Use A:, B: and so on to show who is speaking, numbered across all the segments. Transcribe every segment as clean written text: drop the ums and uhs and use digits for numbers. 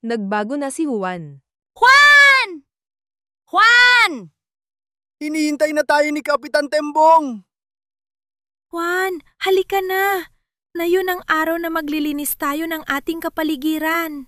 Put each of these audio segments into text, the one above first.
A: Nagbago na si Juan.
B: Juan! Juan!
C: Hinihintay na tayo ni Kapitan Tembong.
D: Juan, halika na. Ngayon ang araw na maglilinis tayo ng ating kapaligiran.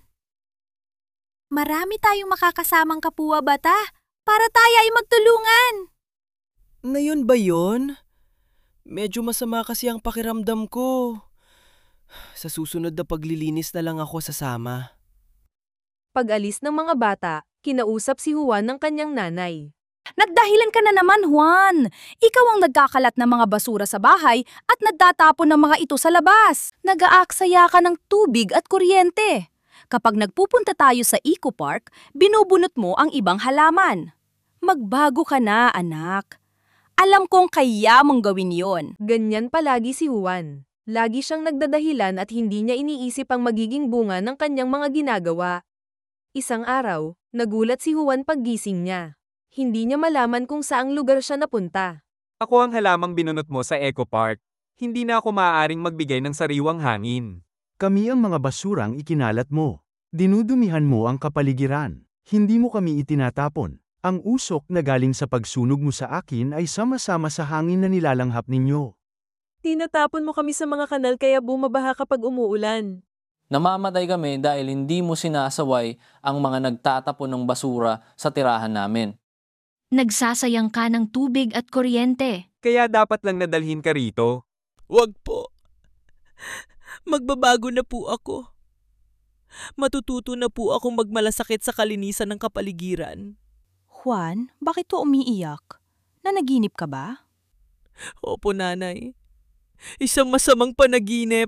D: Marami tayong makakasamang kapwa bata para tayo ay magtulungan.
E: Ngayon ba yun? Medyo masama kasi ang pakiramdam ko. Sa susunod na paglilinis na lang ako sasama.
A: Pag-alis ng mga bata, kinausap si Juan ng kanyang nanay.
B: Nagdahilan ka na naman, Juan. Ikaw ang nagkakalat ng mga basura sa bahay at nagtatapon ng mga ito sa labas. Nag-aaksaya ka ng tubig at kuryente. Kapag nagpupunta tayo sa Eco Park, binubunot mo ang ibang halaman. Magbago ka na, anak. Alam kong kaya mong gawin yon.
A: Ganyan palagi si Juan. Lagi siyang nagdadahilan at hindi niya iniisip ang magiging bunga ng kanyang mga ginagawa. Isang araw, nagulat si Juan paggising niya. Hindi niya malaman kung saang lugar siya napunta.
F: Ako ang halamang binunot mo sa Eco Park. Hindi na ako maaaring magbigay ng sariwang hangin.
G: Kami ang mga basurang ikinalat mo. Dinudumihan mo ang kapaligiran. Hindi mo kami itinatapon. Ang usok na galing sa pagsunog mo sa akin ay sama-sama sa hangin na nilalanghap ninyo.
H: Tinatapon mo kami sa mga kanal kaya bumabaha kapag umuulan.
I: Namamatay kami dahil hindi mo sinasaway ang mga nagtatapon ng basura sa tirahan namin.
D: Nagsasayang ka ng tubig at kuryente.
F: Kaya dapat lang nadalhin ka rito.
E: Wag po. Magbabago na po ako. Matututo na po akong magmalasakit sa kalinisan ng kapaligiran.
B: Juan, bakit to umiiyak? Nanaginip ka ba?
E: Opo, nanay. Isang masamang panaginip.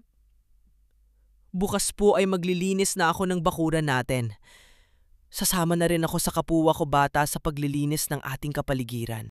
E: Bukas po ay maglilinis na ako ng bakuran natin. Sasama na rin ako sa kapwa ko bata sa paglilinis ng ating kapaligiran.